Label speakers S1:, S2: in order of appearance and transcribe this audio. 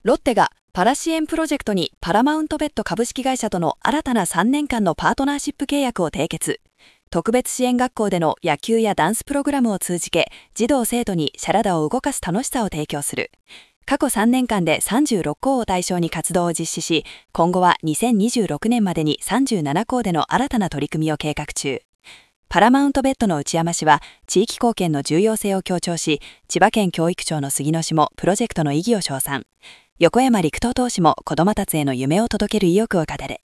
S1: ロッテがパラ支援プロジェクトにパラマウントベッド株式会社との新たな3年間のパートナーシップ契約を締結。特別支援学校での野球やダンスプログラムを通じて、児童生徒にシャラダを動かす楽しさを提供する。過去3年間で36校を対象に活動を実施し、今後は2026年までに37校での新たな取り組みを計画中。パラマウントベッドの内山氏は、地域貢献の重要性を強調し、千葉県教育庁の杉野氏もプロジェクトの意義を称賛。横山陸東投手も子どもたちへの夢を届ける意欲を語る。